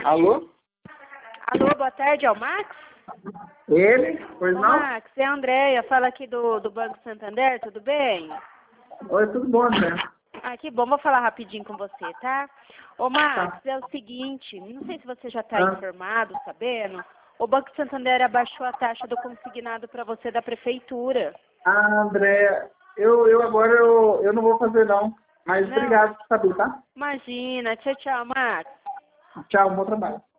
Alô? Alô, boa tarde, é o Max? Ele? Pois Ô, não? Max, é a Andréia, fala aqui do Banco Santander, tudo bem? Oi, tudo bom, André? Ah, que bom, vou falar rapidinho com você, tá? Ô, Max, Tá. é o seguinte, não sei se você já está Ah, informado, sabendo, o Banco Santander abaixou a taxa do consignado para você da prefeitura. André, eu agora eu não vou fazer não. Mas Não, obrigado por saber, tá? imagina, tchau, tchau, Max. Tchau, bom trabalho.